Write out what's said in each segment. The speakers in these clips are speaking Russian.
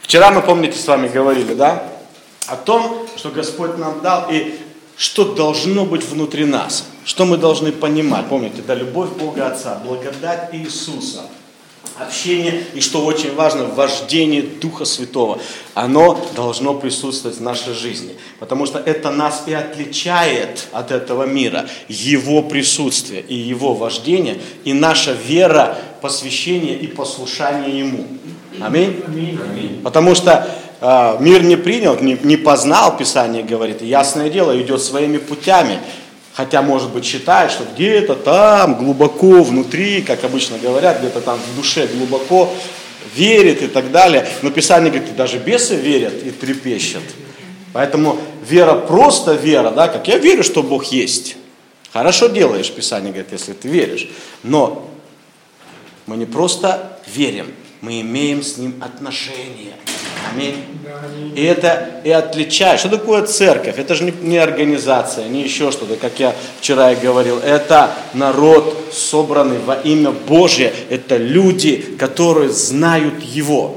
Вчера мы, помните, с вами говорили, да, о том, что Господь нам дал и что должно быть внутри нас, что мы должны понимать. Помните, да, любовь Бога Отца, благодать Иисуса, общение и, что очень важно, вождение Духа Святого. Оно должно присутствовать в нашей жизни, потому что это нас и отличает от этого мира, Его присутствие и Его вождение, и наша вера, посвящение и послушание Ему. Аминь? Аминь. Потому что мир не принял, не познал, Писание говорит, и ясное дело, идет своими путями. Хотя, может быть, считает, что где-то там, глубоко внутри, как обычно говорят, где-то там в душе глубоко верит и так далее. Но Писание говорит, даже бесы верят и трепещут. Поэтому вера просто вера, да, как я верю, что Бог есть. Хорошо делаешь, Писание говорит, если ты веришь. Но мы не просто верим, мы имеем с Ним отношения. Аминь. И это и отличает. Что такое церковь? Это же не организация, не еще что-то, как я вчера и говорил. Это народ, собранный во имя Божье. Это люди, которые знают Его.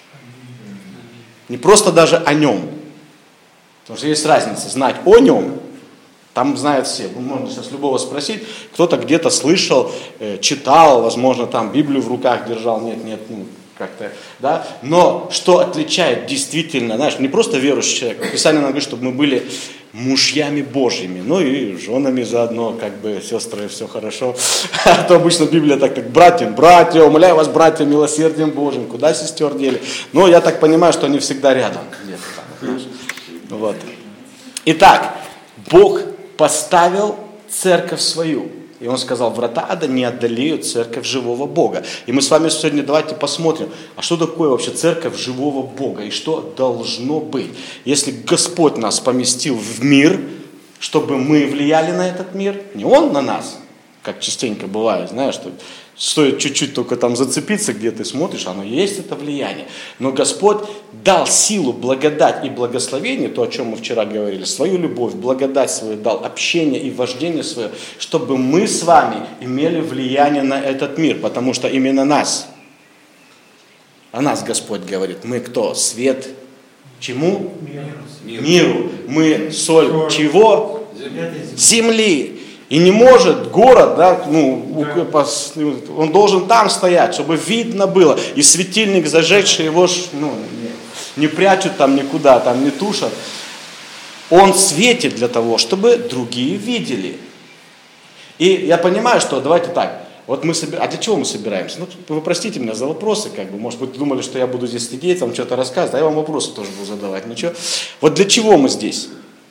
Не просто даже о Нем. Потому что есть разница знать о Нем. Там знают все. Можно сейчас любого спросить. Кто-то где-то слышал, читал, возможно, там Библию в руках держал. Нет, как-то, да. Но что отличает действительно, знаешь, не просто верующий человек. Писание нам говорит, чтобы мы были мужьями Божьими, ну и женами заодно, как бы, сестры, все хорошо. А то обычно Библия так, братья, умоляю вас, братья, милосердием Божьим. Куда сестер дели? Но я так понимаю, что они всегда рядом. Вот. Итак, Бог поставил церковь свою. И Он сказал, врата ада не одолеют церковь живого Бога. И мы с вами сегодня давайте посмотрим, а что такое вообще церковь живого Бога и что должно быть. Если Господь нас поместил в мир, чтобы мы влияли на этот мир, не Он на нас, как частенько бывает, знаешь, что стоит чуть-чуть только там зацепиться, где ты смотришь, оно есть это влияние. Но Господь дал силу, благодать и благословение, то, о чем мы вчера говорили, свою любовь, благодать свою дал, общение и вождение свое, чтобы мы с вами имели влияние на этот мир, потому что именно о нас Господь говорит, мы кто? Свет чему? Миру. Мы соль чего? Земли. И не может город, да, он должен там стоять, чтобы видно было. И светильник зажегший его не прячут там никуда, там не тушат. Он светит для того, чтобы другие видели. И я понимаю, что давайте так. Вот мы а для чего мы собираемся? Вы простите меня за вопросы, может быть, думали, что я буду здесь сидеть, вам что-то рассказывать, а я вам вопросы тоже буду задавать. Ничего. Вот для чего мы здесь?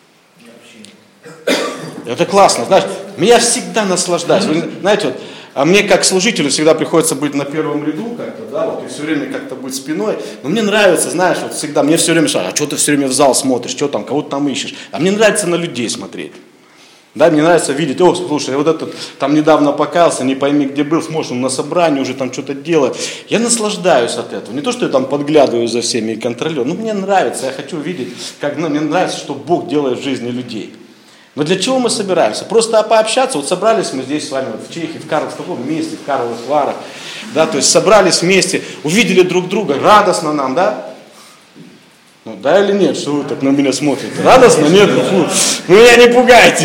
Это классно, знаешь, меня всегда наслаждаюсь. Вы знаете, а мне как служителю всегда приходится быть на первом ряду как-то, да, вот, и все время как-то быть спиной. Но мне нравится, знаешь, вот всегда, мне все время спрашивают, а что ты все время в зал смотришь, что там, кого-то там ищешь. А мне нравится на людей смотреть. Да, мне нравится видеть, слушай, вот этот там недавно покаялся, не пойми где был, смотришь, он на собрании уже там что-то делает. Я наслаждаюсь от этого. Не то, что я там подглядываю за всеми и контролирую, но мне нравится, я хочу видеть, мне нравится, что Бог делает в жизни людей. Но для чего мы собираемся? Просто пообщаться. Вот собрались мы здесь с вами в Чехии, в каком месте, в Карловых Варах. Да, то есть собрались вместе, увидели друг друга, радостно нам, да? Да или нет? Что вы так на меня смотрите? Радостно? Нет? Меня не пугайте.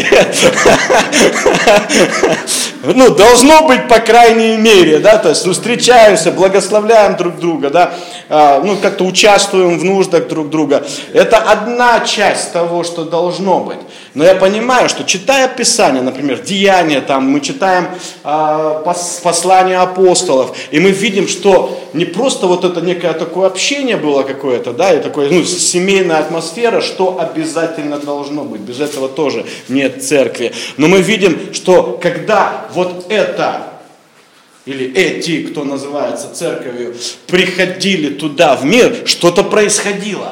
Должно быть, по крайней мере, да, то есть, встречаемся, благословляем друг друга, да, как-то участвуем в нуждах друг друга. Это одна часть того, что должно быть. Но я понимаю, что читая Писание, например, Деяния, там, мы читаем послания апостолов, и мы видим, что не просто вот это некое такое общение было какое-то, да, и такое, семейная атмосфера, что обязательно должно быть. Без этого тоже нет церкви. Но мы видим, что когда вот это, или эти, кто называется церковью, приходили туда в мир, что-то происходило.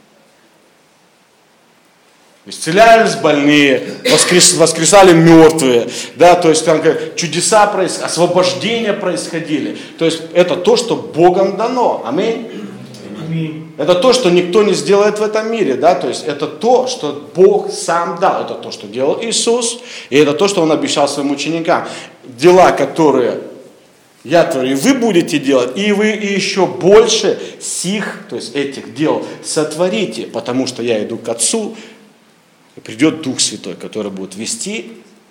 Исцелялись больные, воскресали мертвые, да, то есть там чудеса происходили, освобождения происходили. То есть это то, что Богом дано. Аминь. Это то, что никто не сделает в этом мире, да, то есть это то, что Бог сам дал, это то, что делал Иисус, и это то, что Он обещал своим ученикам. Дела, которые Я творю, и вы будете делать, и вы и еще больше сих, то есть этих дел сотворите, потому что я иду к Отцу, и придет Дух Святой, который будет вести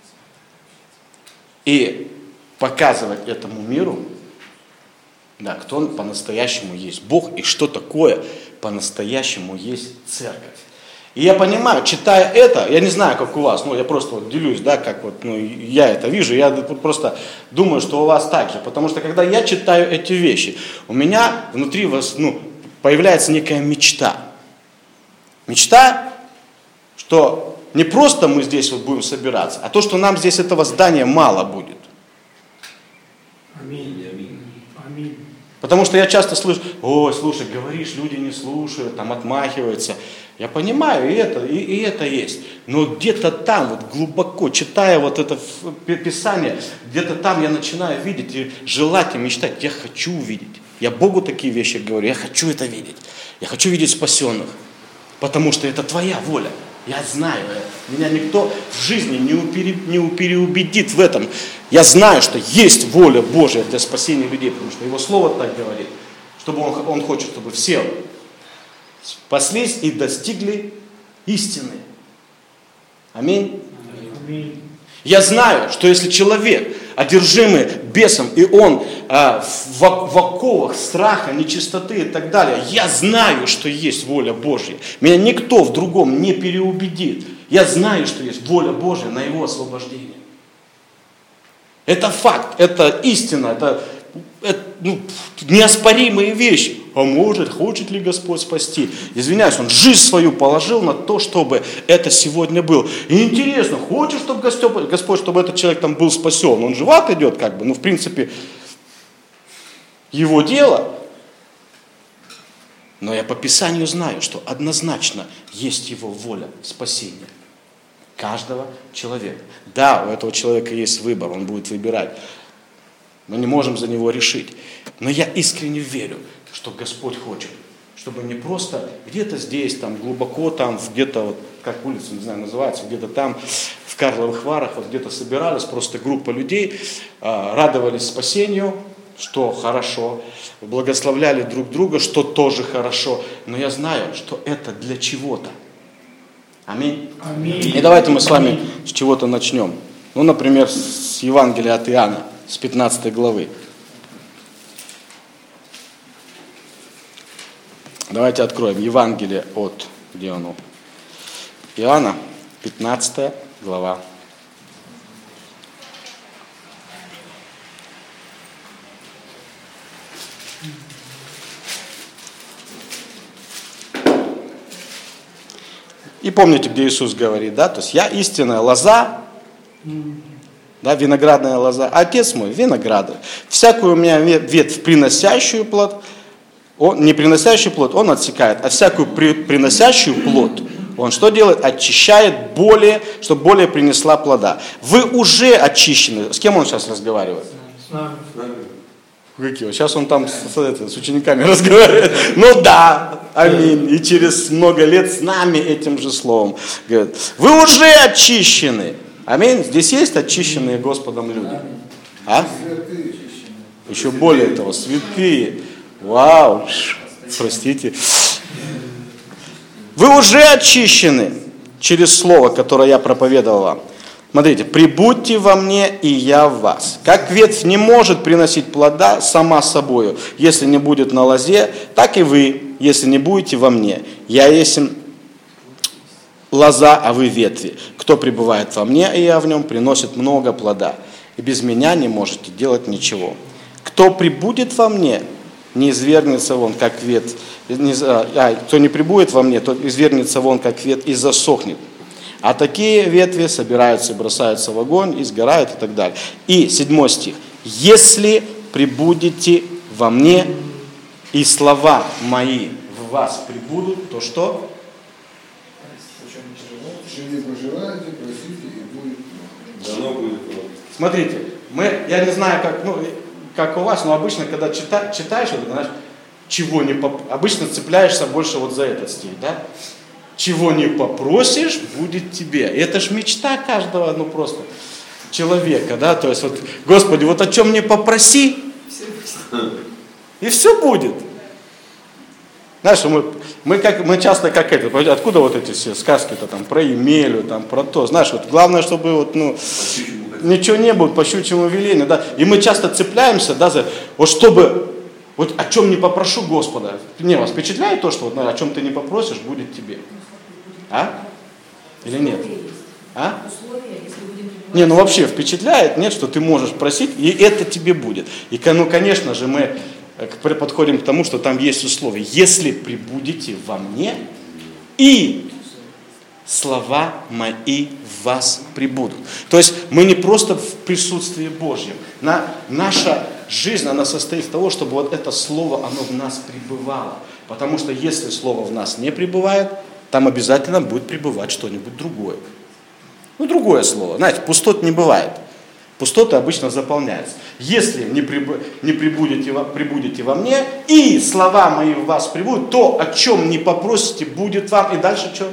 и показывать этому миру, да, кто он по-настоящему есть Бог и что такое по-настоящему есть церковь. И я понимаю, читая это, я не знаю, как у вас, я просто вот делюсь, да, как вот, я это вижу, я просто думаю, что у вас так же, потому что когда я читаю эти вещи, у меня внутри появляется некая мечта. Мечта, что не просто мы здесь вот будем собираться, а то, что нам здесь этого здания мало будет. Аминь. Аминь. Потому что я часто слышу, ой, слушай, говоришь, люди не слушают, там отмахиваются. Я понимаю, и это есть. Но где-то там, вот глубоко, читая вот это Писание, где-то там я начинаю видеть и желать, и мечтать. Я хочу увидеть. Я Богу такие вещи говорю, я хочу это видеть. Я хочу видеть спасенных. Потому что это твоя воля. Я знаю это. Меня никто в жизни не переубедит в этом. Я знаю, что есть воля Божья для спасения людей, потому что Его Слово так говорит. Чтобы Он хочет, чтобы все спаслись и достигли истины. Аминь. Аминь. Я знаю, что если человек, одержимый бесом, и он в оковах страха, нечистоты и так далее, я знаю, что есть воля Божья. Меня никто в другом не переубедит. Я знаю, что есть воля Божья на его освобождение. Это факт, это истина, это неоспоримые вещи. А хочет ли Господь спасти? Извиняюсь, Он жизнь свою положил на то, чтобы это сегодня было. И интересно, хочет, чтобы Господь, чтобы этот человек там был спасен. Он же в ад идет, в принципе, его дело. Но я по Писанию знаю, что однозначно есть Его воля спасения каждого человека. Да, у этого человека есть выбор, он будет выбирать. Мы не можем за него решить. Но я искренне верю, что Господь хочет, чтобы не просто где-то здесь, там глубоко, там где-то, вот, как улица, не знаю, называется, где-то там в Карловых Варах, вот где-то собирались просто группа людей, радовались спасению, что хорошо, благословляли друг друга, что тоже хорошо. Но я знаю, что это для чего-то. Аминь. Аминь. И давайте мы с вами с чего-то начнем. Например, с Евангелия от Иоанна, с 15 главы. Давайте откроем Евангелие от, где оно? Иоанна, 15 глава. И помните, где Иисус говорит, да, то есть я истинная лоза, да, виноградная лоза, а Отец мой виноградарь. Всякую у меня ветвь, приносящую плод, не приносящий плод, он отсекает, а всякую приносящую плод, он что делает? Очищает чтобы более принесла плода. Вы уже очищены. С кем он сейчас разговаривает? С нами. Какие? Сейчас он там с учениками разговаривает. Да, аминь. И через много лет с нами этим же словом говорит. Вы уже очищены. Аминь. Здесь есть очищенные Господом люди? А? Еще более того, святые. Вау, простите. Вы уже очищены через слово, которое я проповедовал вам. Смотрите, прибудьте во мне, и я в вас. Как ветвь не может приносить плода сама собою, если не будет на лозе, так и вы, если не будете во мне. Я есть лоза, а вы ветви. Кто пребывает во мне, и я в нем, приносит много плода. И без меня не можете делать ничего. Кто прибудет во мне, не извергнется вон, как ветвь. Кто не прибудет во мне, тот извергнется вон, как ветвь, и засохнет. А такие ветви собираются и бросаются в огонь, и сгорают, и так далее. И 7 стих. Если прибудете во мне, и слова мои в вас прибудут, то что? Живи, пожелаете, просите, и будет. Дано будет. Смотрите, я не знаю, как у вас, но обычно, когда читаешь, знаешь, обычно цепляешься больше вот за этот стих, да? Чего не попросишь, будет тебе. И это ж мечта каждого, просто человека, да? То есть, Господи, о чем не попроси, И все будет. Знаешь, мы часто как это, откуда вот эти все сказки-то там про Емелю, там про то, знаешь, вот главное, чтобы вот, ничего не было, по щучьему велению, да, и мы часто цепляемся, да, вот чтобы, вот о чем не попрошу Господа, не, вас впечатляет то, что вот, о чем ты не попросишь, будет тебе, а? Или нет? А? Не, вообще впечатляет, нет, что ты можешь просить, и это тебе будет. И, конечно же, мы подходим к тому, что там есть условия. Если пребудете во мне, и слова мои в вас пребудут. То есть мы не просто в присутствии Божьем. Наша жизнь, она состоит из того, чтобы вот это слово, оно в нас пребывало. Потому что если слово в нас не пребывает, там обязательно будет пребывать что-нибудь другое. Другое слово. Знаете, пустот не бывает. Пустоты обычно заполняются. Если не пребудете во мне, и слова мои в вас пребудут, то, о чем не попросите, будет вам. И дальше что?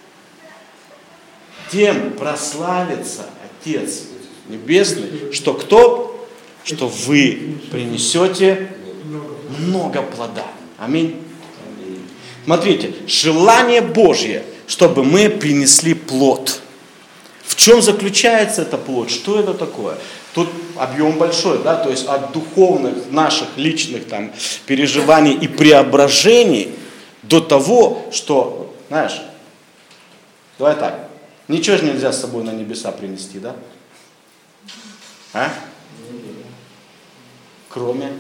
Тем прославится Отец Небесный, что кто? Что вы принесете много плода. Аминь. Смотрите, желание Божье, чтобы мы принесли плод. В чем заключается это плод? Что это такое? Тут объем большой, да, то есть от духовных наших личных там переживаний и преображений до того, что, знаешь, давай так, ничего же нельзя с собой на небеса принести, да? А? Кроме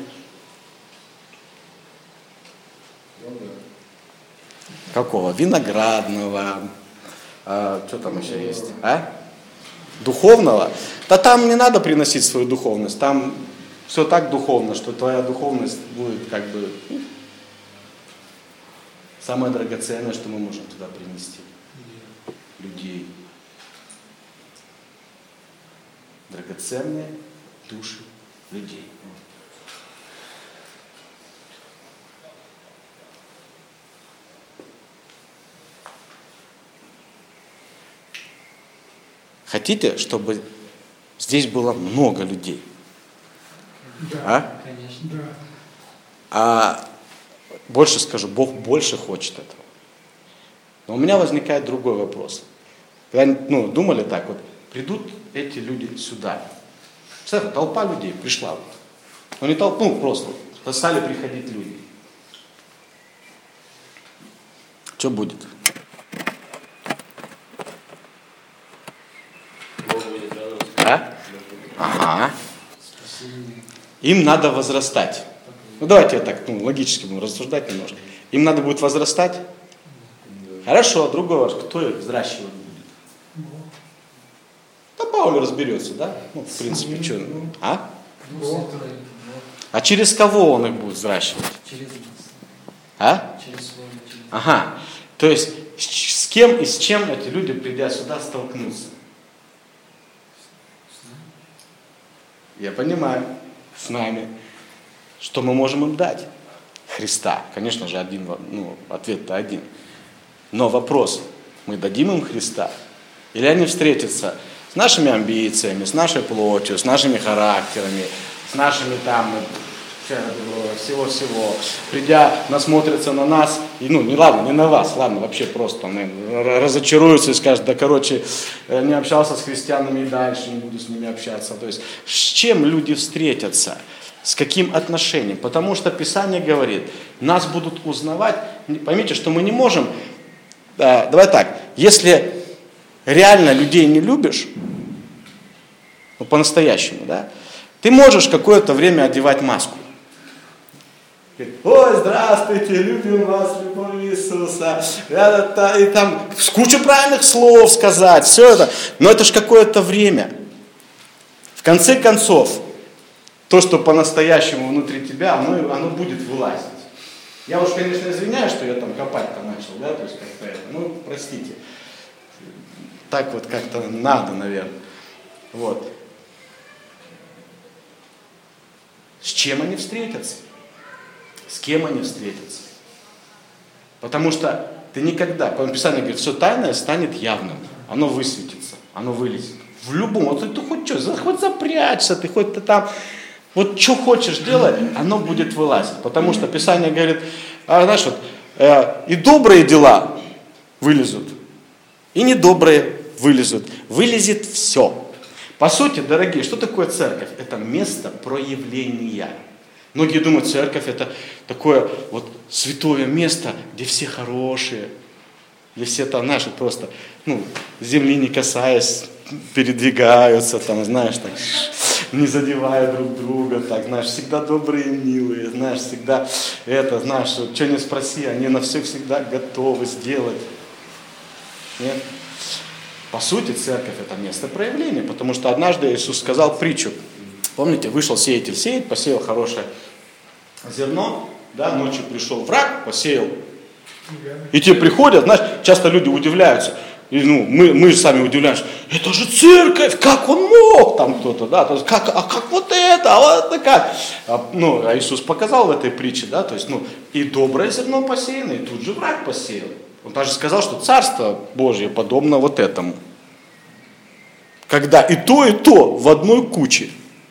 какого? Виноградного, что там еще есть? А? Духовного? Да там не надо приносить свою духовность, там все так духовно, что твоя духовность будет как бы самое драгоценное, что мы можем туда принести. Людей. Драгоценные души людей. Хотите, чтобы здесь было много людей? Да, конечно. А больше скажу, Бог больше хочет этого. Но у меня возникает другой вопрос. Когда, думали так, вот, придут эти люди сюда. Представляете, толпа людей пришла. Вот. Не толпа, просто стали приходить люди. Что будет? А? Ага. Им надо возрастать. Давайте я так логически будем рассуждать немножко. Им надо будет возрастать. Хорошо, другой вопрос. Кто их взращивать будет? Да Пауль разберется, да? В принципе, что? А? А через кого он их будет взращивать? Через нас. А? Через свой материал. Ага. То есть с кем и с чем эти люди, придя сюда, столкнутся? Я понимаю, с нами. Что мы можем им дать? Христа. Конечно же, ответ-то один. Но вопрос, мы дадим им Христа? Или они встретятся с нашими амбициями, с нашей плотью, с нашими характерами, с нашими всего-всего. Придя, насмотрятся на нас, и, не на вас, вообще просто разочаруются и скажут, не общался с христианами и дальше не буду с ними общаться. То есть, с чем люди встретятся? С каким отношением? Потому что Писание говорит, нас будут узнавать. Поймите, что мы не можем, давай так, если реально людей не любишь, по-настоящему, да, ты можешь какое-то время одевать маску. Ой, здравствуйте, любим вас, любовь Иисуса. И там кучу правильных слов сказать, все это. Но это же какое-то время. В конце концов, то, что по-настоящему внутри тебя, оно будет вылазить. Я уж, конечно, извиняюсь, что я там копать-то начал, да, то есть как-то это, простите. Так вот как-то надо, наверное. Вот. С чем они встретятся? С кем они встретятся? Потому что ты никогда, Писание говорит, все тайное станет явным. Оно высветится, оно вылезет. В любом, ты хоть что, хоть запрячься, ты хоть ты там Вот что хочешь делать, оно будет вылазить. Потому что Писание говорит, знаешь, вот, и добрые дела вылезут, и недобрые вылезут. Вылезет все. По сути, дорогие, что такое церковь? Это место проявления. Многие думают, церковь это такое вот святое место, где все хорошие, где все там, знаешь, просто, земли не касаясь, передвигаются, там, знаешь, так, не задевая друг друга, так, знаешь, всегда добрые и милые, знаешь, всегда знаешь, что не спроси, они на все всегда готовы сделать. Нет? По сути, церковь это место проявления, потому что однажды Иисус сказал притчу. Помните, вышел сеятель сеять, посеял хорошее зерно, да, ночью пришел враг, посеял. И те приходят, знаешь, часто люди удивляются. И, мы же сами удивляемся, это же церковь, как он мог, там кто-то, да, то есть, как вот это, а вот это как. А Иисус показал в этой притче, да, то есть, и доброе зерно посеяно, и тут же враг посеял. Он даже сказал, что Царство Божье подобно вот этому. Когда и то в одной куче.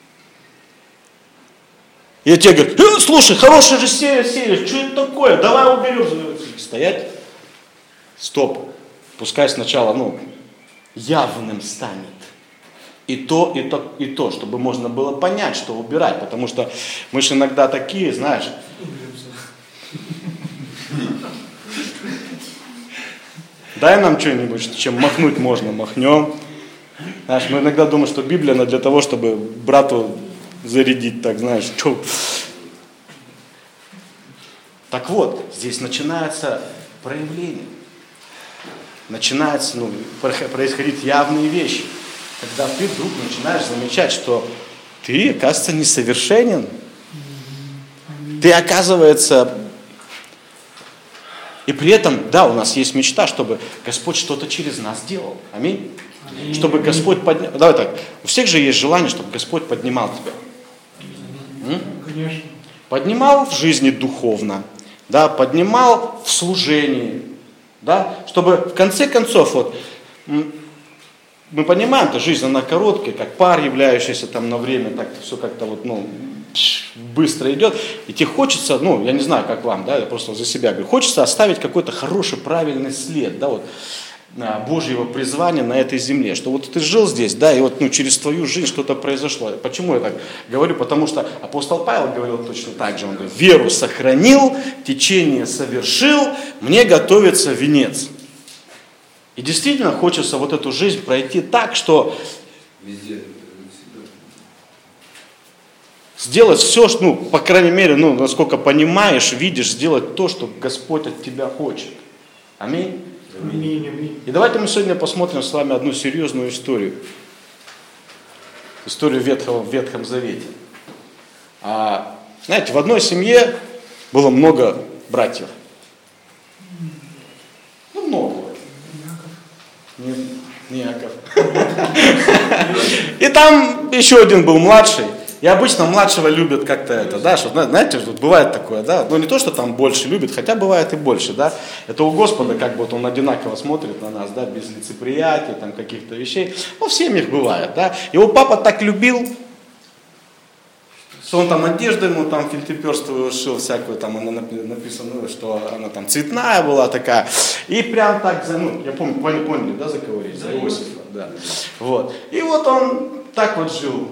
И те говорят, слушай, хороший же сеешь, что это такое, давай уберем. Стоять, стоп. Пускай сначала, явным станет. И то, чтобы можно было понять, что убирать. Потому что мы же иногда такие, знаешь. Дай нам что-нибудь, чем махнуть можно, махнем. Знаешь, мы иногда думаем, что Библия она для того, чтобы брату зарядить, так, знаешь, что. Так вот, здесь начинается проявление. Начинаются происходить явные вещи, когда ты вдруг начинаешь замечать, что ты, оказывается, несовершенен. Ты, оказывается, и при этом, да, у нас есть мечта, чтобы Господь что-то через нас делал. Аминь. Чтобы Господь поднял. Давай так, у всех же есть желание, чтобы Господь поднимал тебя. Конечно. Поднимал в жизни духовно, да, поднимал в служении. Да? Чтобы в конце концов, мы понимаем, что жизнь она короткая, как пар, являющийся там на время, так все как-то быстро идет. И тебе хочется, я не знаю, как вам, да, я просто за себя говорю, хочется оставить какой-то хороший, правильный след, да, Божьего призвания на этой земле, что вот ты жил здесь, да, и через твою жизнь что-то произошло. Почему я так говорю? Потому что апостол Павел говорил точно так же, он говорит, веру сохранил, течение совершил, мне готовится венец. И действительно хочется вот эту жизнь пройти так, что сделать все, по крайней мере, насколько понимаешь, видишь, сделать то, что Господь от тебя хочет. Аминь. И давайте мы сегодня посмотрим с вами одну серьезную историю. Историю в Ветхом Завете. Знаете, в одной семье было много братьев. Много. Не Яков. И там еще один был младший. И обычно младшего любят как-то да, что, знаете, бывает такое, да, не то, что там больше любят, хотя бывает и больше, да, это у Господа он одинаково смотрит на нас, да, без лицеприятия, там, каких-то вещей, в семьях бывает, да, его папа так любил, что он там одежду ему там фельдъегерствую шил, всякую, там, она написано, что она там цветная была такая, и прям так, я помню, поняли, да, за кого речь, за Иосифа, да, вот, и вот он так вот жил.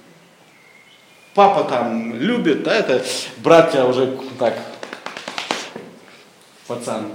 Папа там любит, да, это братья уже так, пацан,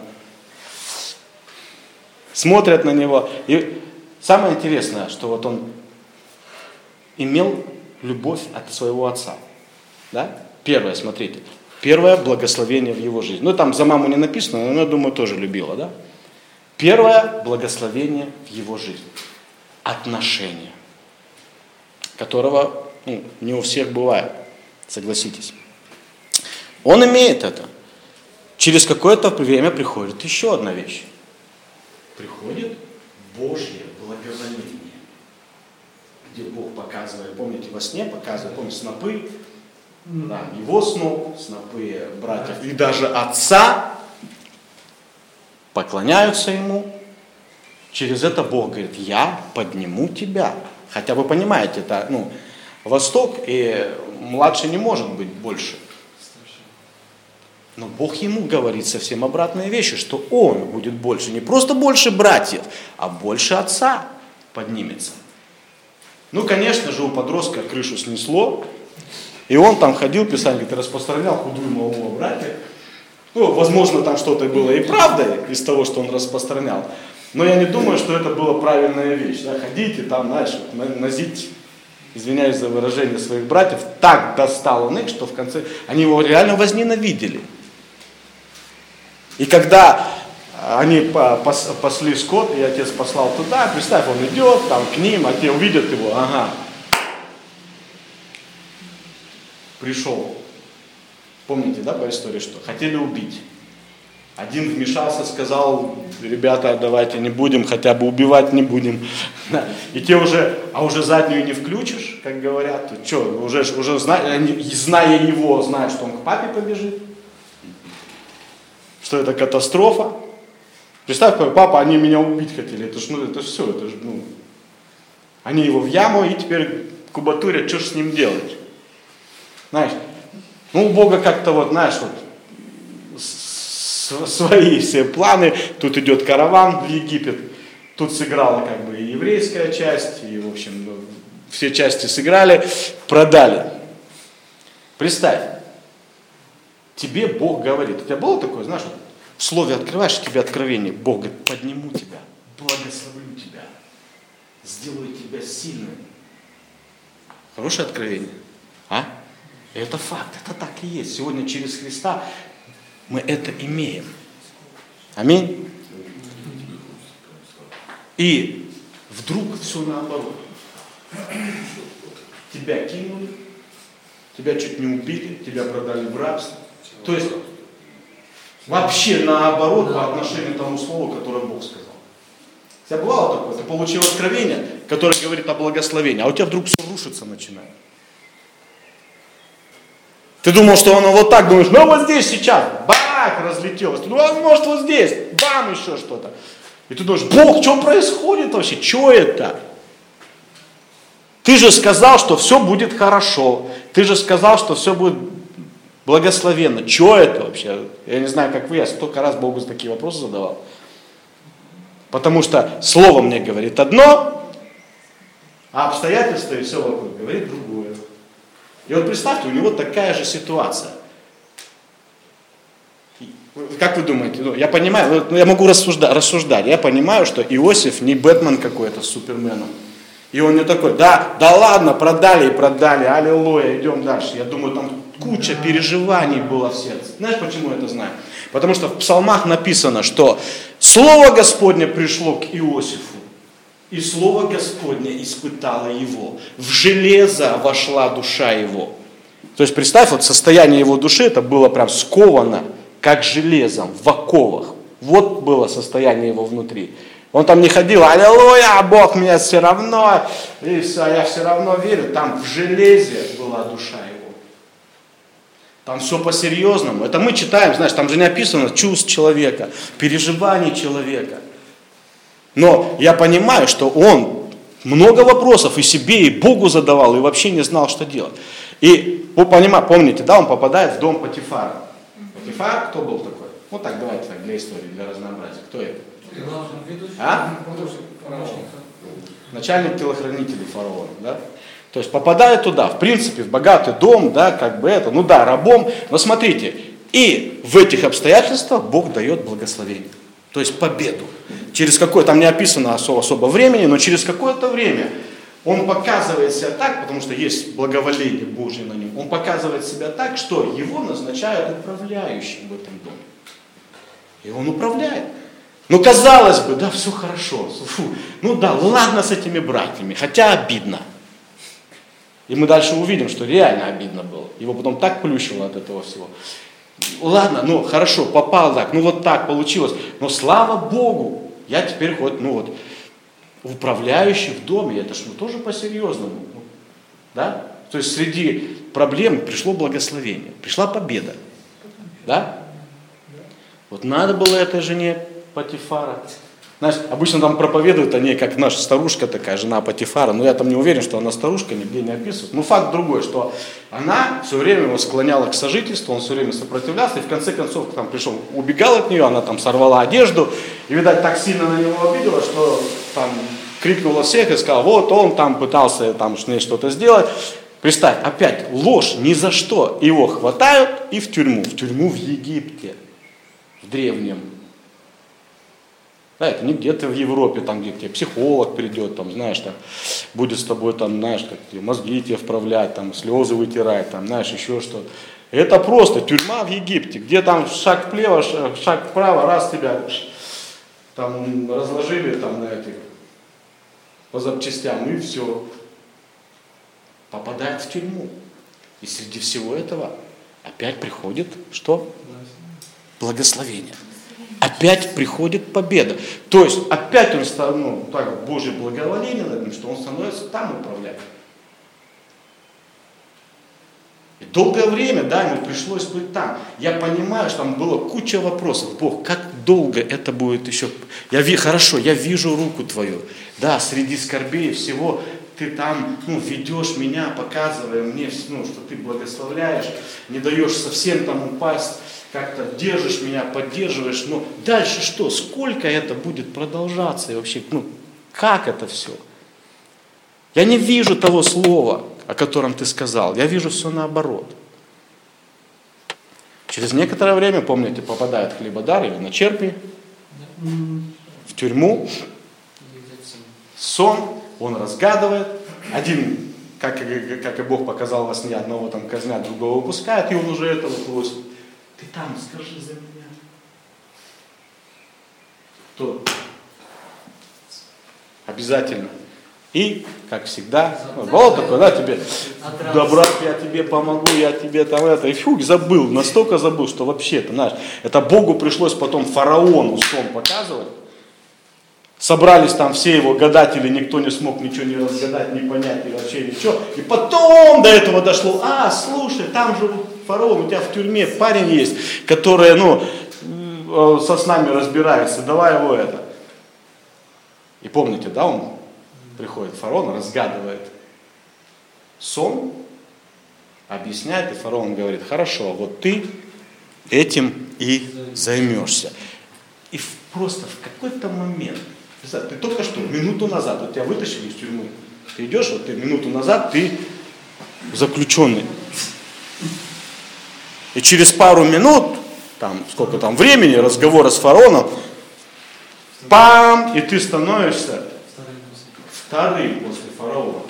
смотрят на него. И самое интересное, что он имел любовь от своего отца. Да? Первое, смотрите, первое благословение в его жизни. Там за маму не написано, но я думаю, тоже любила, да? Первое благословение в его жизни. Отношение, которого не у всех бывает, согласитесь. Он имеет это. Через какое-то время приходит еще одна вещь. Приходит Божье благоволение. Где Бог показывает, помните, во сне показывает, помните, снопы, да, его сноп, снопы братьев и даже отца поклоняются ему. Через это Бог говорит, я подниму тебя. Хотя вы понимаете, это, Восток и младший не может быть больше. Но Бог ему говорит совсем обратные вещи, что он будет больше, не просто больше братьев, а больше отца поднимется. Ну, конечно же, у подростка крышу снесло, и он там ходил, Писание говорит, распространял худую молву о братьях. Ну, возможно, там что-то было и правдой из того, что он распространял, но я не думаю, что это была правильная вещь. Да? Ходите там, знаешь, назить, извиняюсь за выражение, своих братьев, так достал он их, что в конце они его реально возненавидели. И когда они пасли скот, и отец послал туда, представь, он идет там к ним, а те увидят его, ага, пришел. Помните, да, по истории, что хотели убить. Один вмешался, сказал, ребята, давайте не будем, хотя бы убивать не будем. И те уже заднюю не включишь, как говорят, то что, уже зная его, знают, что он к папе побежит, что это катастрофа. Представь, папа, они меня убить хотели, это ж все, они его в яму и теперь кубатурят, что ж с ним делать? Знаешь, у Бога как-то вот, знаешь, вот свои все планы, тут идет караван в Египет, тут сыграла как бы и еврейская часть, и, в общем, все части сыграли, продали. Представь, тебе Бог говорит, у тебя было такое, знаешь, вот, в слове открываешь, тебе откровение, Бог говорит, подниму тебя, благословлю тебя, сделаю тебя сильным. Хорошее откровение, а? Это факт, это так и есть. Сегодня через Христа мы это имеем. Аминь. И вдруг все наоборот. Тебя кинули, тебя чуть не убили, тебя продали в рабство. То есть вообще наоборот по отношению к тому слову, которое Бог сказал. У тебя бывало такое? Ты получил откровение, которое говорит о благословении, а у тебя вдруг все рушиться начинает. Ты думал, что оно вот так, думаешь, вот здесь сейчас, бах, разлетелось. Может вот здесь, бам, еще что-то. И ты думаешь, Бог, что происходит вообще? Что это? Ты же сказал, что все будет хорошо. Ты же сказал, что все будет благословенно. Что это вообще? Я не знаю, как вы, я столько раз Богу такие вопросы задавал. Потому что Слово мне говорит одно, а обстоятельства и все вокруг говорит другое. И вот представьте, у него такая же ситуация. Как вы думаете? Я понимаю, я могу рассуждать. Я понимаю, что Иосиф не Бэтмен какой-то с Суперменом. И он не такой, да ладно, продали, аллилуйя, идем дальше. Я думаю, там куча переживаний было в сердце. Знаешь, почему я это знаю? Потому что в псалмах написано, что Слово Господне пришло к Иосифу, и Слово Господне испытало его. В железо вошла душа его. То есть представь, вот состояние его души, это было прям сковано, как железом, в оковах. Вот было состояние его внутри. Он там не ходил, аллилуйя, Бог меня все равно, и все, я все равно верю. Там в железе была душа его. Там все по-серьезному. Это мы читаем, знаешь, там же не описано чувств человека, переживаний человека. Но я понимаю, что он много вопросов и себе, и Богу задавал, и вообще не знал, что делать. И помните, да, он попадает в дом Потифара. Потифар, кто был такой? Вот так, давайте так, для истории, для разнообразия. Кто это? Начальник телохранителей фараона, да? То есть попадает туда, в принципе, в богатый дом, да, как бы это, рабом. Но смотрите, и в этих обстоятельствах Бог дает благословение. То есть победу. Через какое, там не описано особо времени, но через какое-то время он показывает себя так, потому что есть благоволение Божье на нем, он показывает себя так, что его назначают управляющим в этом доме. И он управляет. Казалось бы, да, все хорошо. Ладно с этими братьями, хотя обидно. И мы дальше увидим, что реально обидно было. Его потом так плющило от этого всего. Ладно, хорошо, попал так, вот так получилось. Но слава Богу, я теперь хоть, управляющий в доме, это тоже по-серьезному. Да? То есть среди проблем пришло благословение, пришла победа. Да? Вот надо было этой жене Потифара Знаешь, обычно там проповедуют они, как наша старушка такая, жена Потифара, но я там не уверен, что она старушка, нигде не описывает. Но факт другой, что она все время его склоняла к сожительству, он все время сопротивлялся, и в конце концов там пришел, убегал от нее, она там сорвала одежду, и, видать, так сильно на него обидела, что там крикнула всех и сказала, вот он там пытался там с ней что-то сделать. Представь, опять ложь, ни за что. Его хватают и в тюрьму в Египте, в древнем. Да, это не где-то в Европе, там, где к тебе психолог придет, там, знаешь, там, будет с тобой, там, знаешь, как тебе мозги тебе вправлять, там, слезы вытирать, там, знаешь, еще что-то. Это просто тюрьма в Египте, где там шаг влево, шаг вправо, раз тебя там разложили там на этих по запчастям, и все. Попадает в тюрьму. И среди всего этого опять приходит что? Благословение. Опять приходит победа. То есть опять он стал, так, Божье благоволение над ним, что он становится там управлять. И долгое время, да, ему пришлось быть там. Я понимаю, что там было куча вопросов. Бог, как долго это будет еще? Хорошо, я вижу руку твою. Да, среди скорбей всего ты там ведешь меня, показывая мне, что ты благословляешь, не даешь совсем там упасть, как-то держишь меня, поддерживаешь. Но дальше что? Сколько это будет продолжаться? И вообще, как это все? Я не вижу того слова, о котором ты сказал. Я вижу все наоборот. Через некоторое время, помните, попадает хлебодар или на черпи в тюрьму. Сон, он разгадывает. Один, как и Бог показал во сне, одного там казнят, другого выпускает, и он уже этого просит. Ты там скажи за меня. Кто? Обязательно. И, как всегда, вот такой, да, тебе, да, брат, я тебе помогу, я тебе там это, и забыл, настолько забыл, что вообще-то, знаешь, это Богу пришлось потом фараону сон показывать. Собрались там все его гадатели, никто не смог ничего не разгадать, не понять, и вообще ничего. И потом до этого дошло, слушай, там же фараон, у тебя в тюрьме парень есть, который, со снами разбирается, давай его это. И помните, да, он приходит, фараон разгадывает сон, объясняет, и фараон говорит, хорошо, вот ты этим и займешься. И просто в какой-то момент, ты только что, минуту назад, вот тебя вытащили из тюрьмы, ты идешь, вот ты минуту назад, ты заключенный. И через пару минут, там, сколько там времени, разговора с фараоном, пам, и ты становишься вторым после фараона.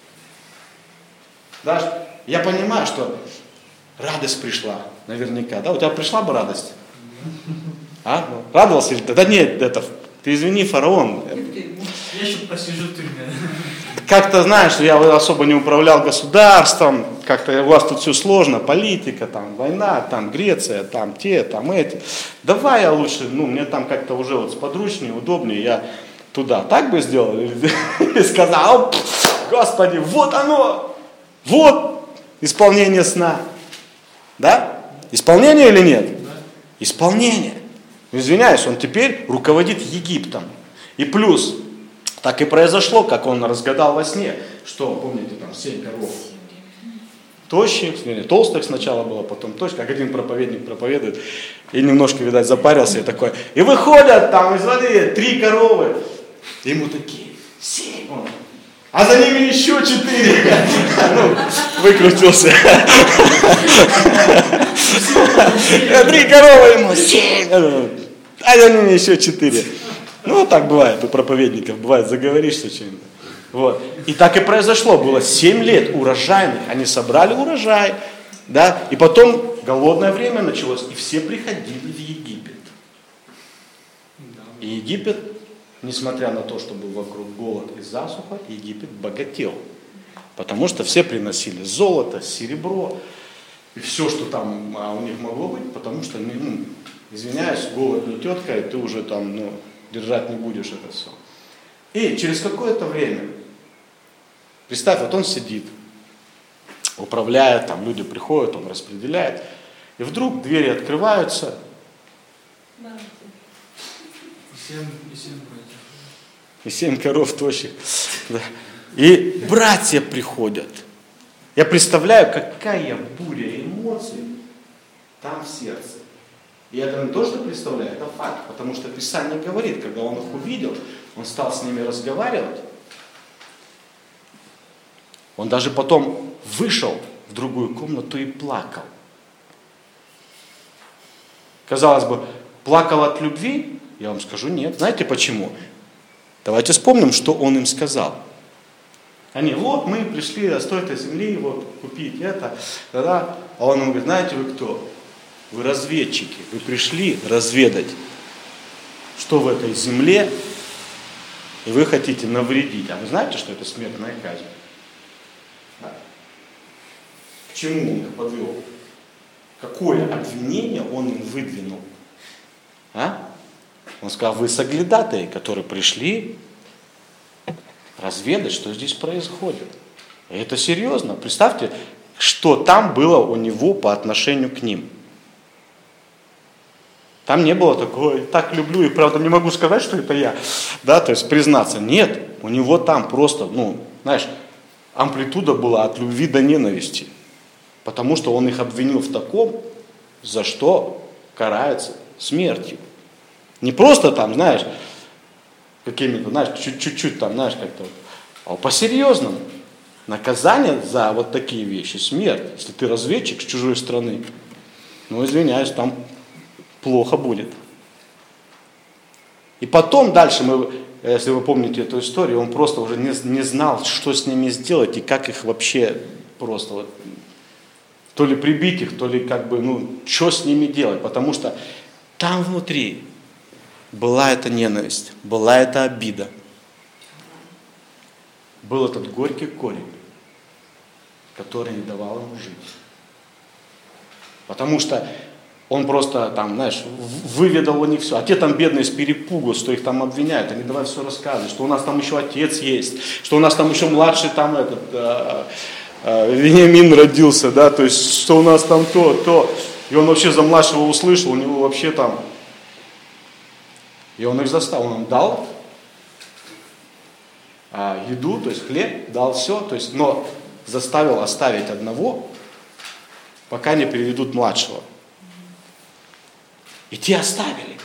Да? Я понимаю, что радость пришла, наверняка. Да, у тебя пришла бы радость? Радовался ли ты? Да нет, ты извини, фараон. Я еще посижу в тюрьме. Как-то, знаешь, я особо не управлял государством, как-то у вас тут все сложно, политика, там, война, там, Греция, там, там, эти. Давай я лучше, мне там как-то уже вот сподручнее, удобнее, я туда так бы сделал, и сказал, Господи, вот оно, вот исполнение сна. Да? Исполнение или нет? Исполнение. Извиняюсь, он теперь руководит Египтом. И плюс, так и произошло, как он разгадал во сне, что, помните, там 7 коров тощих, толстых сначала было, потом тощих, как один проповедник проповедует, и немножко, видать, запарился, и такой, и выходят там из воды 3 коровы, и ему такие, 7, а за ними еще 4, выкрутился. 3 коровы ему, 7, а за ними еще 4. Так бывает у проповедников, бывает, заговоришься чем-то. Вот. И так и произошло, было 7 лет урожайных, они собрали урожай, да, и потом голодное время началось, и все приходили в Египет. И Египет, несмотря на то, что был вокруг голод и засуха, Египет богател, потому что все приносили золото, серебро, и все, что там у них могло быть, потому что, извиняюсь, голод не тетка, и ты уже там, держать не будешь это все. И через какое-то время, представь, вот он сидит, управляет, там люди приходят, он распределяет, и вдруг двери открываются, 7 братьев. И 7 коров тощих. Да. И братья приходят. Я представляю, какая буря эмоций там в сердце. И это не то, что представляю, это факт. Потому что Писание говорит, когда он их увидел, он стал с ними разговаривать. Он даже потом вышел в другую комнату и плакал. Казалось бы, плакал от любви? Я вам скажу, нет. Знаете почему? Давайте вспомним, что он им сказал. Они, вот мы пришли с той-то земли, вот купить это, да. А он им говорит, знаете вы кто? Вы разведчики, вы пришли разведать, что в этой земле, и вы хотите навредить. А вы знаете, что это смертная казнь? Да. К чему он их подвел? Какое обвинение он им выдвинул? А? Он сказал, вы соглядатые, которые пришли разведать, что здесь происходит. И это серьезно. Представьте, что там было у него по отношению к ним. Там не было такого, так люблю, и правда не могу сказать, что это я. Да, то есть признаться. Нет, у него там просто, знаешь, амплитуда была от любви до ненависти. Потому что он их обвинил в таком, за что карается смертью. Не просто там, знаешь, какими-то, знаешь, чуть-чуть там, знаешь, как-то, а по-серьезному. Наказание за вот такие вещи, смерть. Если ты разведчик с чужой страны, извиняюсь, там плохо будет. И потом дальше, если вы помните эту историю, он просто уже не знал, что с ними сделать и как их вообще просто вот, то ли прибить их, то ли что с ними делать. Потому что там внутри была эта ненависть, была эта обида. Был этот горький корень, который не давал ему жить. Потому что он просто там, знаешь, выведал у них все. А те там бедные с перепугу, что их там обвиняют. Они давай все рассказывают, что у нас там еще отец есть, что у нас там еще младший там Вениамин родился, да, то есть, что у нас там то. И он вообще за младшего услышал, у него вообще там. И он их заставил, он им дал еду, то есть хлеб, дал все, то есть, но заставил оставить одного, пока не переведут младшего. И те оставили.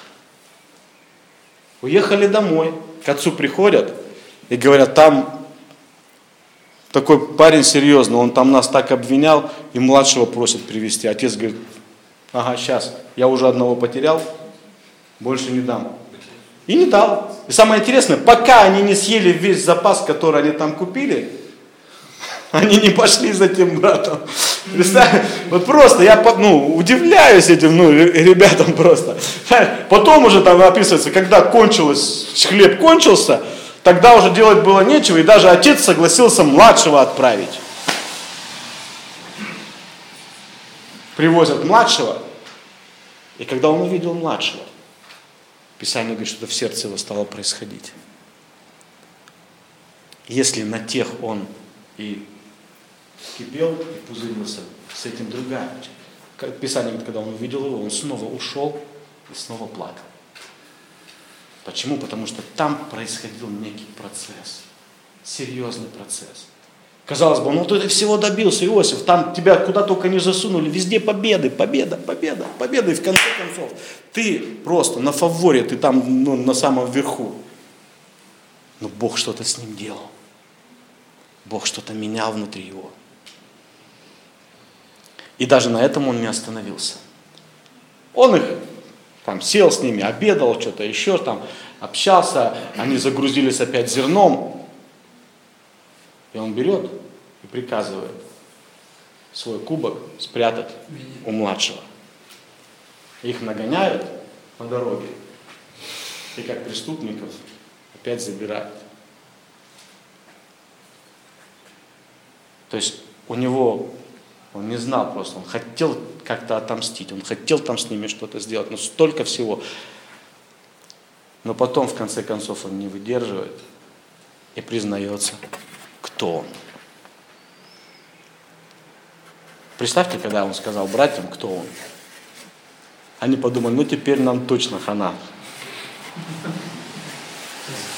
Уехали домой, к отцу приходят и говорят, там такой парень серьезный, он там нас так обвинял, и младшего просит привезти. Отец говорит, ага, сейчас, я уже одного потерял, больше не дам. И не дал. И самое интересное, пока они не съели весь запас, который они там купили, они не пошли за тем братом. Представь, вот просто я удивляюсь этим ребятам просто. Потом уже там описывается, когда хлеб кончился, тогда уже делать было нечего, и даже отец согласился младшего отправить. Привозят младшего, и когда он увидел младшего, Писание говорит, что в сердце его стало происходить. Если на тех он и кипел, и пузырился, с этим другая. Писание говорит, когда он увидел его, он снова ушел и снова плакал. Почему? Потому что там происходил некий процесс, серьезный процесс. Казалось бы, ты всего добился, Иосиф, там тебя куда только не засунули, везде победа. И в конце концов, ты просто на фаворе, ты там на самом верху. Но Бог что-то с ним делал. Бог что-то менял внутри его. И даже на этом он не остановился. Он их там сел с ними, обедал, что-то еще там, общался, они загрузились опять зерном. И он берет и приказывает свой кубок спрятать у младшего. Их нагоняют по дороге. И как преступников опять забирают. То есть у него, он не знал просто, он хотел как-то отомстить, он хотел там с ними что-то сделать, но столько всего. Но потом, в конце концов, он не выдерживает и признается, кто он. Представьте, когда он сказал братьям, кто он. Они подумали, теперь нам точно хана.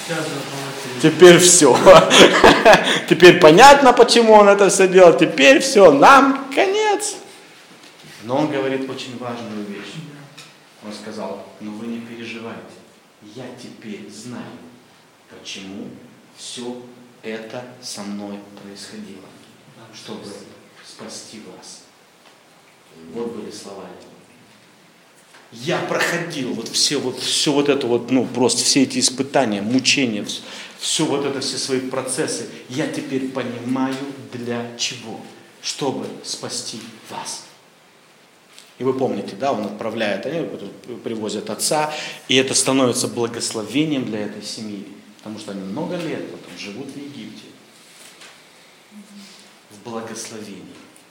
Теперь все. Теперь понятно, почему он это все делал. Теперь все, нам конец. Но он говорит очень важную вещь. Он сказал, но вы не переживайте. Я теперь знаю, почему все это со мной происходило. Чтобы спасти вас. Вот были слова. Я проходил все это, просто все эти испытания, мучения, все свои процессы. Я теперь понимаю, для чего. Чтобы спасти вас. И вы помните, да, он отправляет, они привозят отца, и это становится благословением для этой семьи. Потому что они много лет потом живут в Египте. В благословении.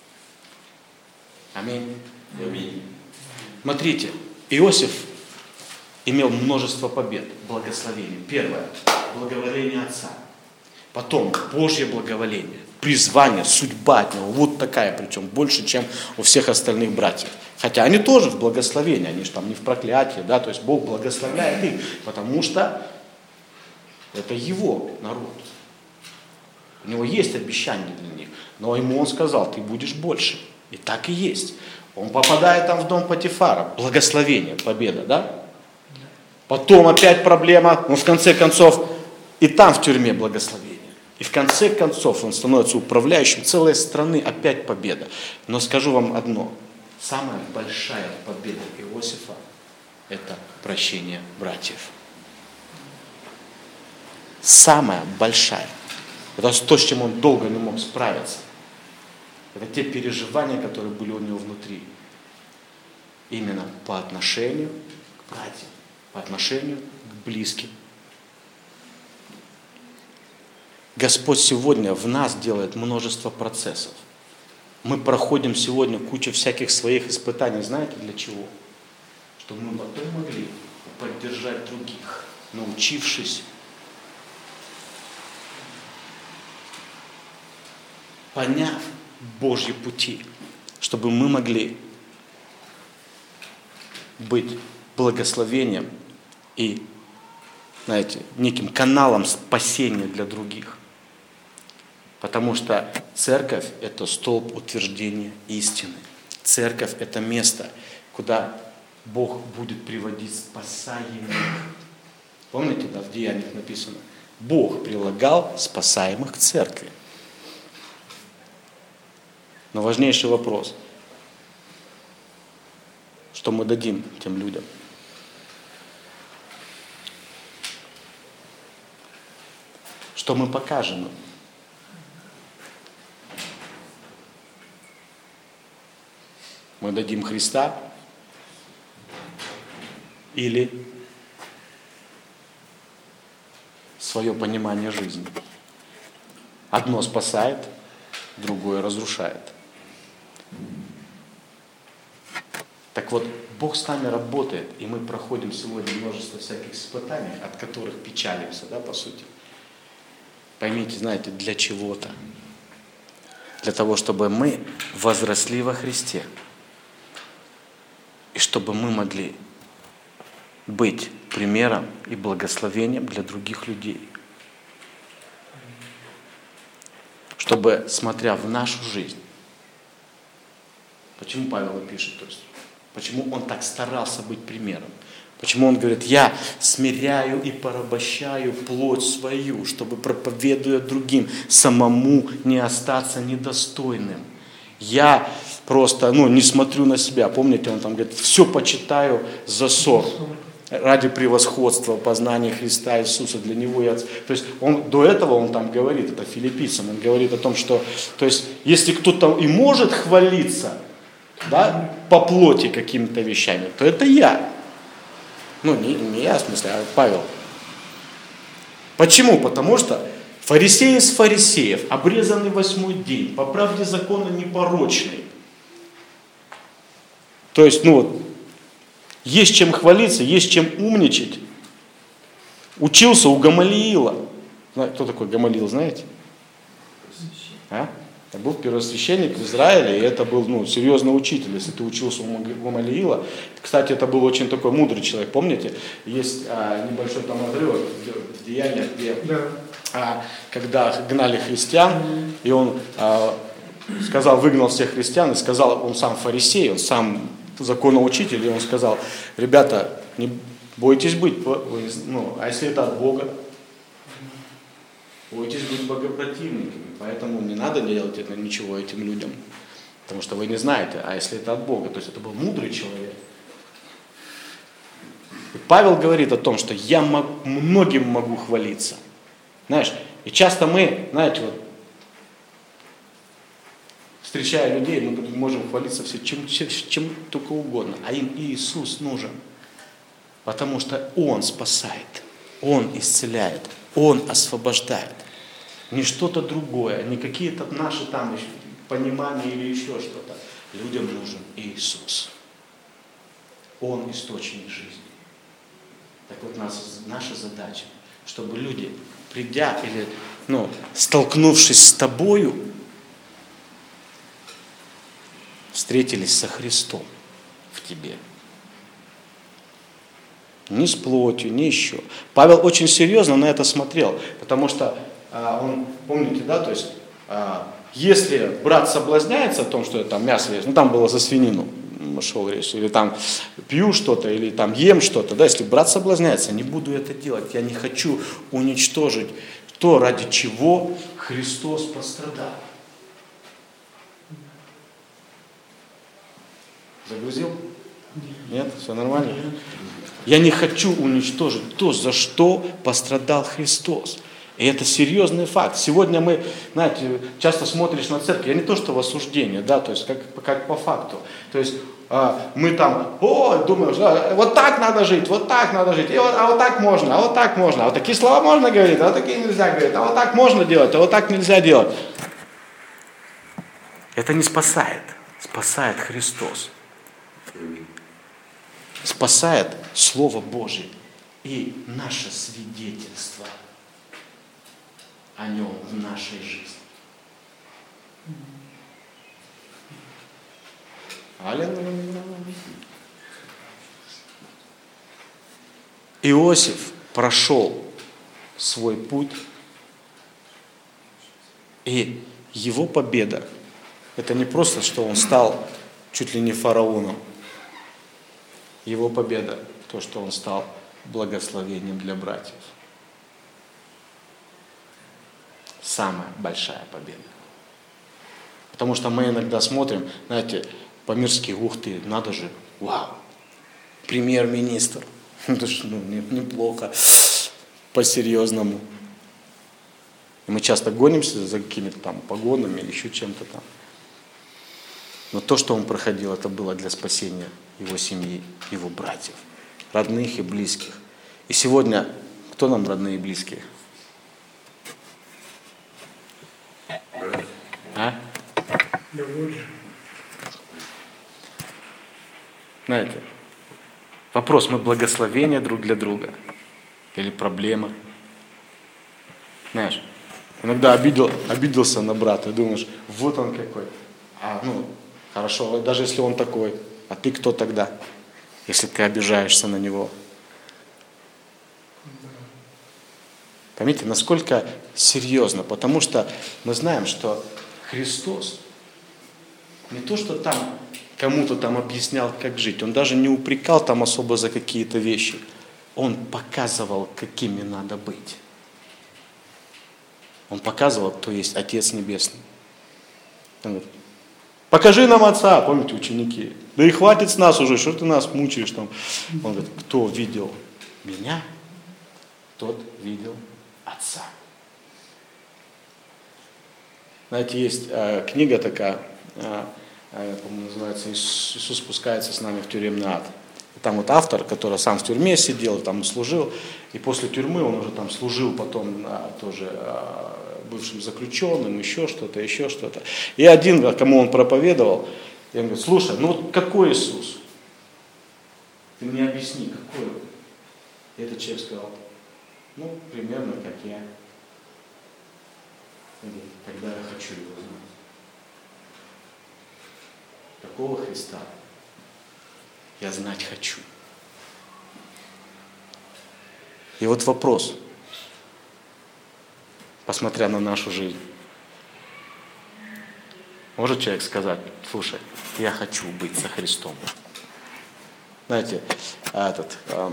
Аминь. Аминь. Смотрите, Иосиф имел множество побед, благословений. Первое – благоволение отца. Потом Божье благоволение, призвание, судьба от него. Вот такая, причем больше, чем у всех остальных братьев. Хотя они тоже в благословении, они же там не в проклятии, да, то есть Бог благословляет их, потому что это его народ. У него есть обещания для них, но ему он сказал, ты будешь больше. И так и есть. Он попадает там в дом Потифара, благословение, победа, да? Потом опять проблема, но в конце концов и там в тюрьме благословение. И в конце концов он становится управляющим целой страны, опять победа. Но скажу вам одно, самая большая победа Иосифа – это прощение братьев. Самая большая. Это то, с чем он долго не мог справиться. Это те переживания, которые были у него внутри. Именно по отношению к братьям, по отношению к близким. Господь сегодня в нас делает множество процессов. Мы проходим сегодня кучу всяких своих испытаний. Знаете для чего? Чтобы мы потом могли поддержать других, научившись, поняв Божьи пути, чтобы мы могли быть благословением и, знаете, неким каналом спасения для других. Потому что церковь – это столб утверждения истины. Церковь – это место, куда Бог будет приводить спасаемых. Помните, да, в Деяниях написано? Бог прилагал спасаемых к церкви. Но важнейший вопрос, что мы дадим тем людям? Что мы покажем им? Мы дадим Христа или свое понимание жизни? Одно спасает, другое разрушает. Так вот, Бог с нами работает, и мы проходим сегодня множество всяких испытаний, от которых печалимся, да, по сути. Поймите, знаете, для чего-то. Для того, чтобы мы возросли во Христе. И чтобы мы могли быть примером и благословением для других людей. Чтобы, смотря в нашу жизнь, почему Павел пишет, то есть, почему он так старался быть примером? Почему он говорит, я смиряю и порабощаю плоть свою, чтобы, проповедуя другим, самому не остаться недостойным. Я просто, не смотрю на себя. Помните, он там говорит, все почитаю за ссор. Ради превосходства, познания Христа Иисуса. Для него я... То есть до этого он там говорит, это филиппийцам, он говорит о том, что, то есть, если кто-то и может хвалиться, да, по плоти какими-то вещами, то это я. Не я, в смысле, а Павел. Почему? Потому что фарисей из фарисеев, обрезанный 8-й день, по правде закона непорочный. То есть, есть чем хвалиться, есть чем умничать. Учился у Гамалиила. Кто такой Гамалиил, знаете? Был первосвященник в Израиле, и это был серьезный учитель. Если ты учился у Гамалиила, кстати, это был очень такой мудрый человек, помните? Есть небольшой там отрывок в Деяниях, где когда гнали христиан, и он выгнал всех христиан, и сказал, он сам фарисей, он сам законоучитель, и он сказал: ребята, не бойтесь быть, а если это от Бога? Бойтесь быть богопротивниками, поэтому не надо делать ничего этим людям, потому что вы не знаете, а если это от Бога, то есть это был мудрый человек. И Павел говорит о том, что я многим могу хвалиться. Знаешь, и часто мы, встречая людей, мы можем хвалиться чем только угодно, а им Иисус нужен, потому что Он спасает, Он исцеляет, Он освобождает. Не что-то другое, не какие-то наши там понимания или еще что-то. Людям нужен Иисус. Он источник жизни. Так вот, наша задача, чтобы люди, придя или столкнувшись с тобою, встретились со Христом в тебе. Ни с плотью, ни еще. Павел очень серьезно на это смотрел, потому что он, помните, то есть, если брат соблазняется о том, что я там мясо ешь, там было за свинину, шел речь, или там пью что-то, или там ем что-то, если брат соблазняется, не буду это делать, я не хочу уничтожить то, ради чего Христос пострадал. Загрузил? Нет? Все нормально? Я не хочу уничтожить то, за что пострадал Христос. И это серьезный факт. Сегодня мы, часто смотришь на церковь, я не то, что в осуждении, то есть как по факту. То есть мы там, думаем, вот так надо жить, и вот так можно, а вот такие слова можно говорить, а вот такие нельзя говорить, а вот так можно делать, а вот так нельзя делать. Это не спасает. Спасает Христос. Спасает Слово Божие и наше свидетельство о Нем в нашей жизни. Иосиф прошел свой путь, и его победа – это не просто, что он стал чуть ли не фараоном. Его победа – то, что он стал благословением для братьев. Самая большая победа. Потому что мы иногда смотрим, по-мирски, ух ты, надо же, вау, премьер-министр. Это ж, неплохо, по-серьезному. И мы часто гонимся за какими-то там погонами или еще чем-то там. Но то, что он проходил, это было для спасения его семьи, его братьев, родных и близких. И сегодня, кто нам родные и близкие? Вопрос, мы благословение друг для друга или проблема? Знаешь, иногда обиделся на брата и думаешь, вот он какой. Хорошо, даже если он такой, а ты кто тогда, если ты обижаешься на него? Поймите, насколько серьезно, потому что мы знаем, что Христос не то, что там кому-то там объяснял, как жить, Он даже не упрекал там особо за какие-то вещи, Он показывал, какими надо быть. Он показывал, кто есть Отец Небесный. Он говорит, покажи нам Отца, помните, ученики, да и хватит с нас уже, что ты нас мучаешь там. Он говорит, кто видел меня, тот видел Отца. Знаете, есть книга такая, по-моему, называется «Иисус спускается с нами в тюремный ад». И там вот автор, который сам в тюрьме сидел, там служил, и после тюрьмы он уже там служил потом тоже бывшим заключенным, еще что-то. И один, кому он проповедовал, и он говорит, слушай, какой Иисус? Ты мне объясни, какой он? И этот человек сказал, примерно как я. Тогда я хочу его знать. Какого Христа? Я знать хочу. И вот вопрос, посмотря на нашу жизнь. Может человек сказать: слушай, я хочу быть со Христом. Знаете, как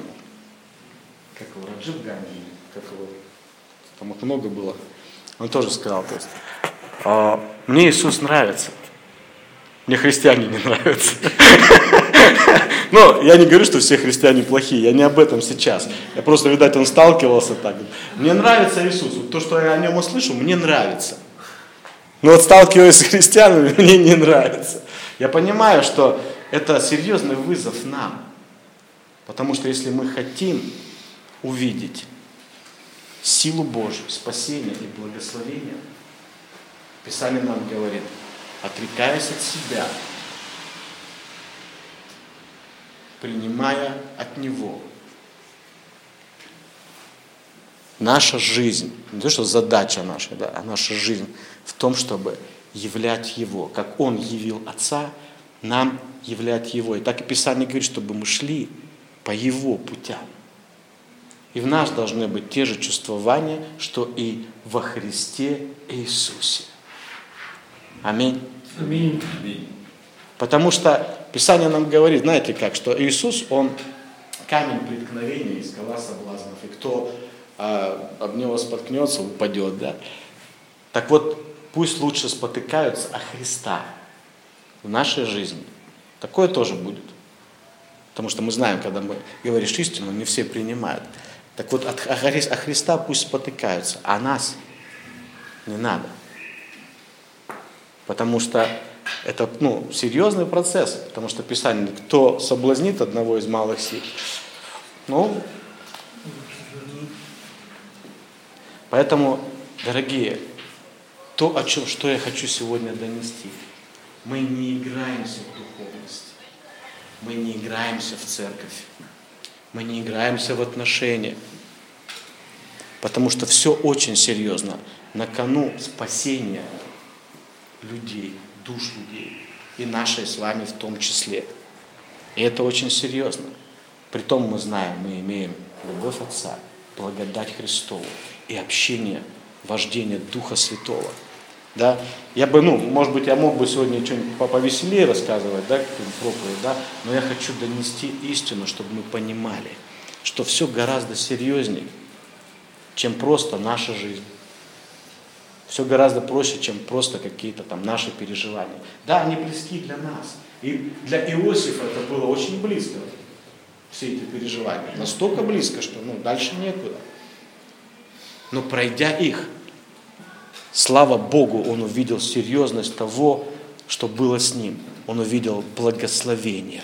его, Раджив Ганди, как его, там их много было, он тоже сказал, то есть, мне Иисус нравится, мне христиане не нравятся. Но я не говорю, что все христиане плохие, я не об этом сейчас. Я просто, видать, он сталкивался так. Мне нравится Иисус, вот то, что я о нем услышу, мне нравится. Но вот сталкиваясь с христианами, мне не нравится. Я понимаю, что это серьезный вызов нам. Потому что если мы хотим увидеть силу Божью, спасение и благословение, Писание нам говорит: отрекаясь от себя, принимая от Него. Наша жизнь, не то что задача наша, да, а наша жизнь в том, чтобы являть Его. Как Он явил Отца, нам являть Его. И так и Писание говорит, чтобы мы шли по Его путям. И в нас должны быть те же чувствования, что и во Христе Иисусе. Аминь. Аминь. Потому что Писание нам говорит, знаете как, что Иисус, Он камень преткновения и скала соблазнов. И кто об него споткнется, упадет. Да? Так вот, пусть лучше спотыкаются о Христа в нашей жизни. Такое тоже будет. Потому что мы знаем, когда мы говоришь истину, не все принимают. Так вот, о Христа пусть спотыкаются, а нас не надо. Потому что это серьезный процесс. Потому что Писание, кто соблазнит одного из малых сил, поэтому, дорогие, что я хочу сегодня донести. Мы не играемся в духовности. Мы не играемся в церковь. Мы не играемся в отношения. Потому что все очень серьезно. На кону спасение людей, душ людей. И нашей с вами в том числе. И это очень серьезно. Притом мы знаем, мы имеем любовь Отца, благодать Христову и общение, вождение Духа Святого. Да? Я бы, может быть, я мог бы сегодня что-нибудь повеселее рассказывать, да, какую-нибудь проповедь, да, но я хочу донести истину, чтобы мы понимали, что все гораздо серьезнее, чем просто наша жизнь. Все гораздо проще, чем просто какие-то там наши переживания. Да, они близки для нас. И для Иосифа это было очень близко, все эти переживания. Настолько близко, что дальше некуда. Но пройдя их, слава Богу, он увидел серьезность того, что было с ним. Он увидел благословение.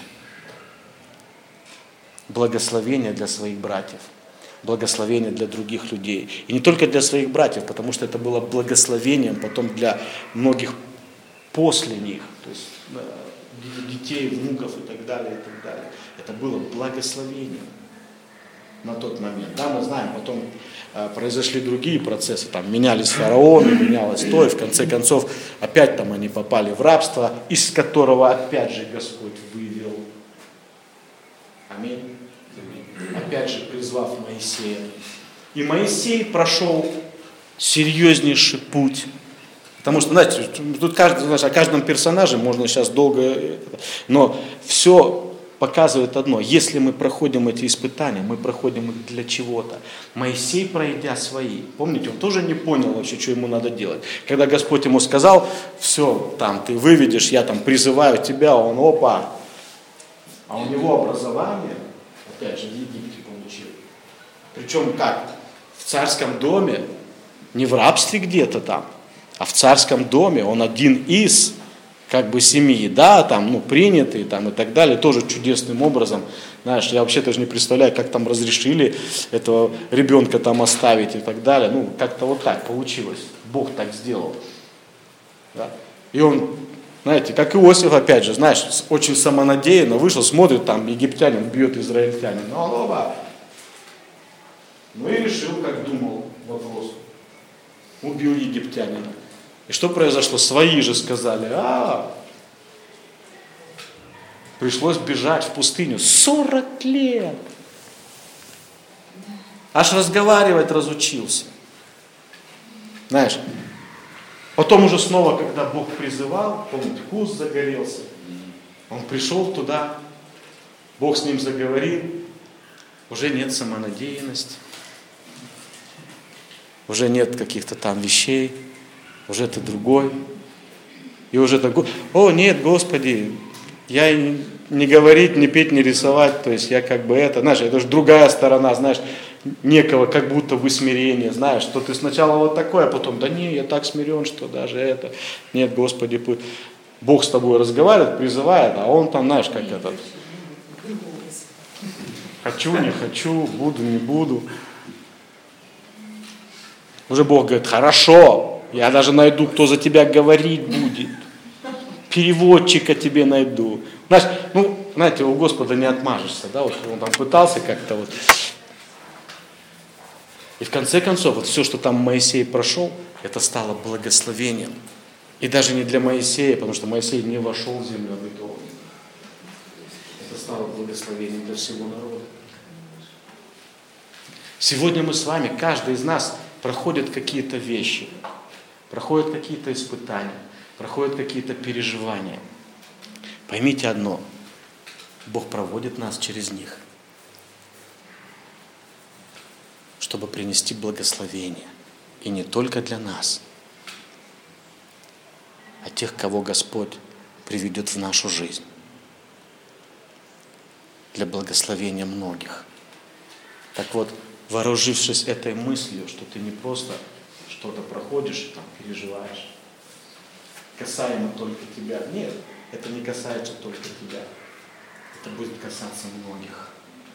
Благословение для своих братьев. Благословение для других людей. И не только для своих братьев, потому что это было благословением потом для многих после них. То есть детей, внуков и так далее, и так далее. Это было благословение на тот момент. Да, мы знаем, потом произошли другие процессы, там менялись фараоны, менялось то, и в конце концов опять там они попали в рабство, из которого опять же Господь вывел. Аминь. Опять же призвав Моисея. И Моисей прошел серьезнейший путь. Потому что, знаете, тут о каждом персонаже можно сейчас долго, но все показывает одно. Если мы проходим эти испытания, мы проходим их для чего-то. Моисей, пройдя свои, помните, он тоже не понял вообще, что ему надо делать. Когда Господь ему сказал: все, там, ты выведешь, я там призываю тебя, он опа. А у него образование, опять же, в Египте получил. Причем как? В царском доме, не в рабстве где-то там, а в царском доме. Он один из семьи, да, там, принятый, там, и так далее, тоже чудесным образом. Знаешь, я вообще даже не представляю, как там разрешили этого ребенка там оставить и так далее. Как-то вот так получилось. Бог так сделал. Да. И он, знаете, как Иосиф, опять же, знаешь, очень самонадеянно вышел, смотрит, там, египтянин бьет израильтянин. И решил, как думал, вопрос. Убил египтянина. И что произошло? Свои же сказали: Пришлось бежать в пустыню. 40 лет. Аж разговаривать разучился. Знаешь, потом уже снова, когда Бог призывал, помните, куст загорелся. Он пришел туда, Бог с ним заговорил. Уже нет самонадеянности. Уже нет каких-то там вещей. Уже ты другой. И уже такой, о нет, Господи, я не говорить, не петь, не рисовать, то есть я как бы это, знаешь, это же другая сторона, знаешь, некого как будто бы смирения, знаешь, что ты сначала вот такой, а потом, да не, я так смирен, что даже это, нет, Господи, Бог с тобой разговаривает, призывает, а он там, знаешь, как этот, хочу, не хочу, буду, не буду. Уже Бог говорит, хорошо, я даже найду, кто за тебя говорить будет. Переводчика тебе найду. Знаете, у Господа не отмажешься, да, вот он там пытался как-то вот. И в конце концов, вот все, что там Моисей прошел, это стало благословением. И даже не для Моисея, потому что Моисей не вошел в землю обетованную. Это стало благословением для всего народа. Сегодня мы с вами, каждый из нас проходит какие-то вещи, проходит какие-то испытания, проходят какие-то переживания. Поймите одно, Бог проводит нас через них, чтобы принести благословение. И не только для нас, а тех, кого Господь приведет в нашу жизнь. Для благословения многих. Так вот, вооружившись этой мыслью, что ты не просто что-то проходишь, там, переживаешь, касаемо только тебя. Нет, это не касается только тебя. Это будет касаться многих.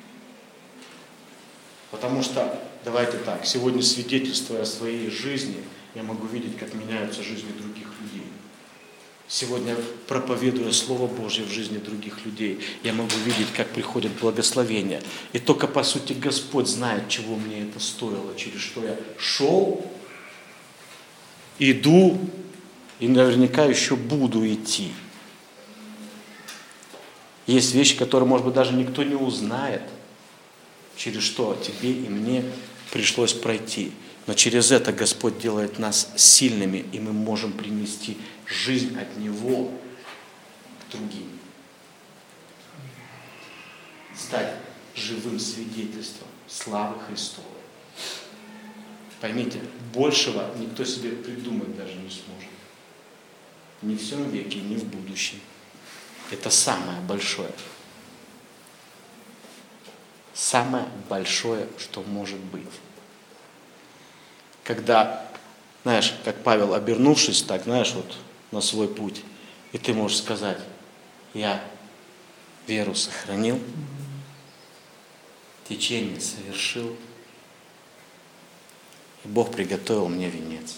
Потому что, давайте так, сегодня, свидетельствуя о своей жизни, я могу видеть, как меняются жизни других людей. Сегодня, проповедуя Слово Божье в жизни других людей, я могу видеть, как приходит благословение. И только, по сути, Господь знает, чего мне это стоило, через что я шел, иду, и наверняка еще буду идти. Есть вещи, которые, может быть, даже никто не узнает, через что тебе и мне пришлось пройти. Но через это Господь делает нас сильными, и мы можем принести жизнь от Него к другим. Стать живым свидетельством славы Христовой. Поймите, большего никто себе придумать даже не сможет. Ни в всем веке, ни в будущем. Это самое большое. Самое большое, что может быть. Когда, знаешь, как Павел, обернувшись так, знаешь, вот на свой путь, и ты можешь сказать, я веру сохранил, течение совершил, и Бог приготовил мне венец.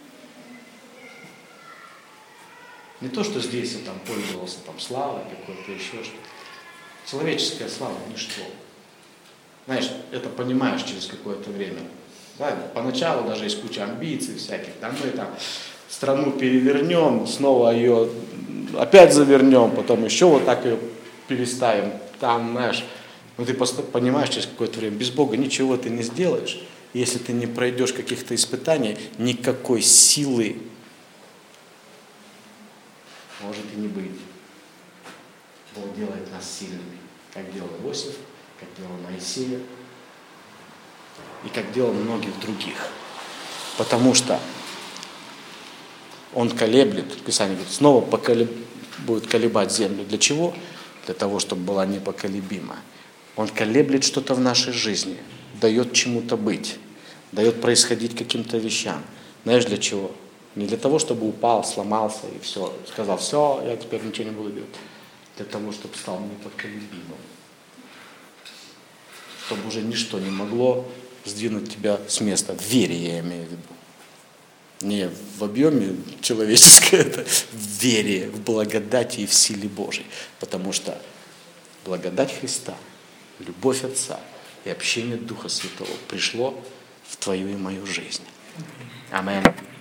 Не то, что здесь я там пользовался там славой какой-то, еще что-то. Человеческая слава – ничто. Знаешь, это понимаешь через какое-то время. Да? Поначалу даже есть куча амбиций всяких. Там мы там страну перевернем, снова ее опять завернем, потом еще вот так ее переставим. Там, знаешь, ты понимаешь через какое-то время, без Бога ничего ты не сделаешь. Если ты не пройдешь каких-то испытаний, никакой силы может и не быть. Бог делает нас сильными, как делал Иосиф, как делал Моисея и как делал многих других. Потому что Он колеблет, Писание говорит, снова будет колебать землю. Для чего? Для того, чтобы была непоколебима. Он колеблет что-то в нашей жизни, дает чему-то быть, дает происходить каким-то вещам. Знаешь, для чего? Не для того, чтобы упал, сломался и все, сказал, все, я теперь ничего не буду делать. Для того, чтобы стал непоколебимым. Чтобы уже ничто не могло сдвинуть тебя с места. В вере я имею в виду. Не в объеме человеческое, это в вере, в благодати и в силе Божьей. Потому что благодать Христа, любовь Отца и общение Духа Святого пришло в твою и мою жизнь. Аминь.